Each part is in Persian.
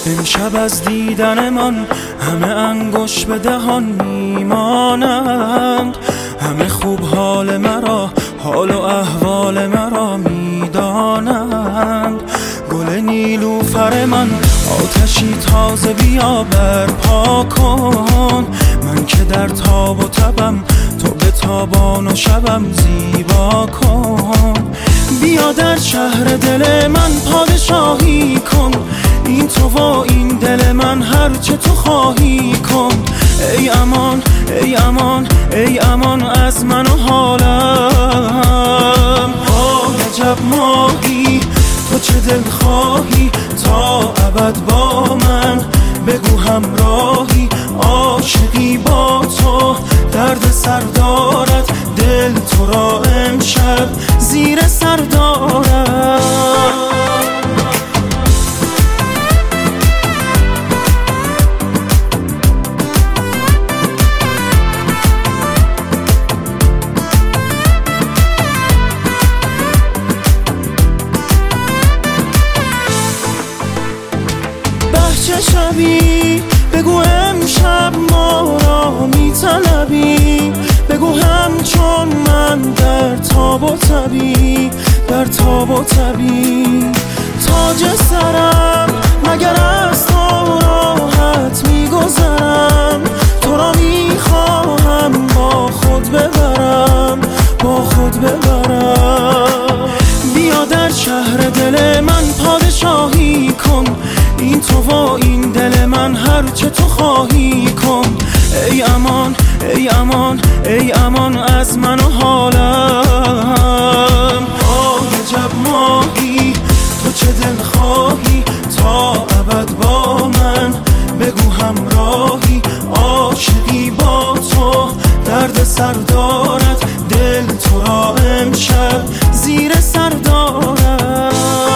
امشب از دیدنمان همه انگشت به دهان میمانند، همه خوب حال مرا، حال و احوال مرا میدانند. گل نیلوفر من آتشی تازه بیا برپا کن، من که در تاب و تبم تو به تابان و شبم زیبا کن. بیا در شهر دل من پادشاهی کن، این تو و این دل من هرچه تو خواهی کن. ای امان ای امان ای امان از من و حالم. عجب ماهی تو چه دل خواهی تا ابد با من، بگو همراهی عاشقی با تو، درد سر دارد دل تو را امشب زیر سر دارد. چه شبی بگو امشب ما را میطلبی، بگو همچون من در تاب و تبی، در تاب و تبی. تاج سرم مگر از تو راحت میگذرم، تو را میخواهم با خود ببرم، با خود ببرم. بیا در شهر دل من پادشاهی کن، این تو و این دل من هرچه تو خواهی کن. ای امان ای امان ای امان از من و حالم. عجب ماهی تو چه دل خواهی تا ابد با من، بگو همراهی عاشقی با تو، درد سر دارد دل تو را امشب زیر سر دارد.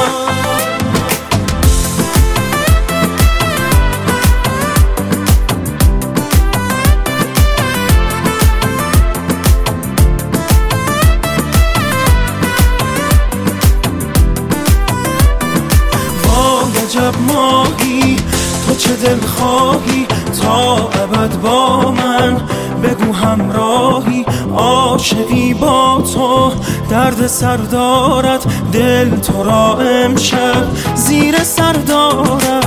عجب ماهی تو چه دل خواهی تا ابد با من، بگو همراهی عاشقی با تو، درد سر دارد دل تو را امشب زیر سر دارد.